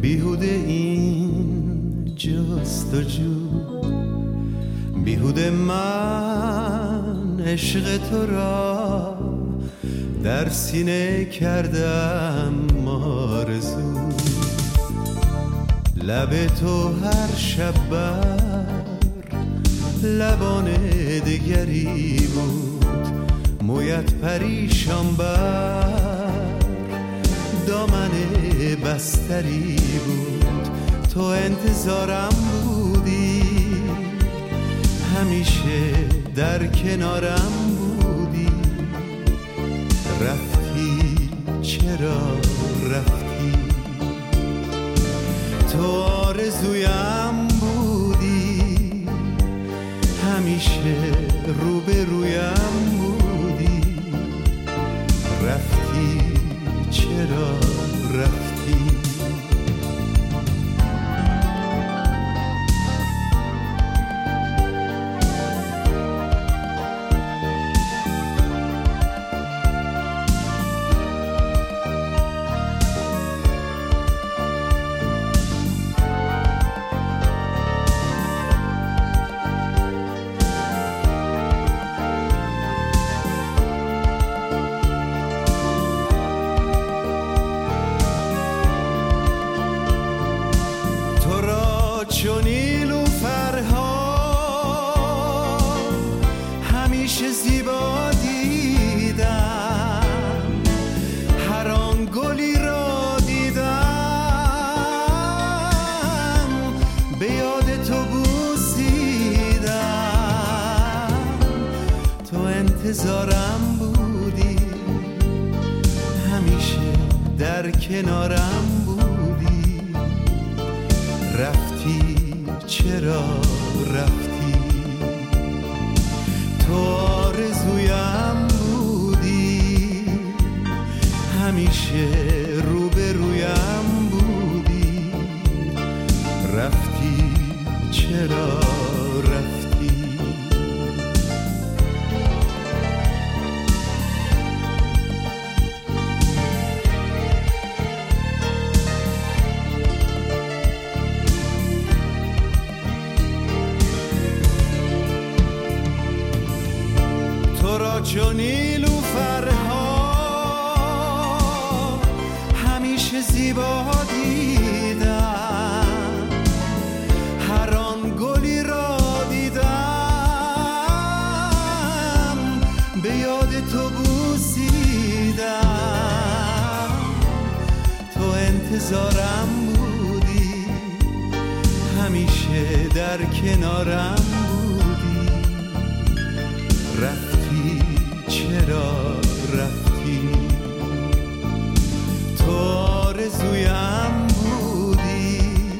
بیهوده این جستجو، بیهوده من عشق تو را در سینه کردم آرزو. لب تو هر شب بر لبان دگری بود، مویت پریشان بر دامن بستری بود. تو انتظارم بودی، همیشه در کنارم بودی. رفتی چرا رفتی؟ تو آرزویم بودی، همیشه روبرویم بودی. رفتی چرا رفتی؟ چون نیلوفرها همیشه زیبا دیدم، هر آن گلی را دیدم به یاد تو بوسیدم. تو انتظارم بودی، همیشه در کنارم بودی. رفتی چرا رفتی؟ تو آرزویم بودی، همیشه روبرویم بودی. رفتی چرا رفتی؟ چون نیلوفرها همیشه زیبا دیدم، هر آن گلی را دیدم به یاد تو بوسیدم. تو انتظارم بودی، همیشه در کنارم بودی. رفتی چرا رفتی؟ تو آرزویم بودی،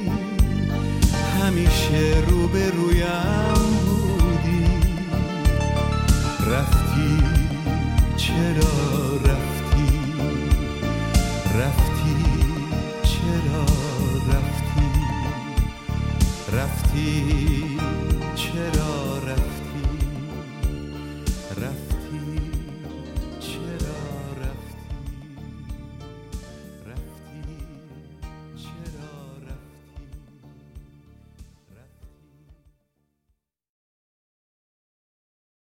همیشه روبرویم بودی. رفتی چرا رفتی؟ رفتی چرا رفتی؟ رفتی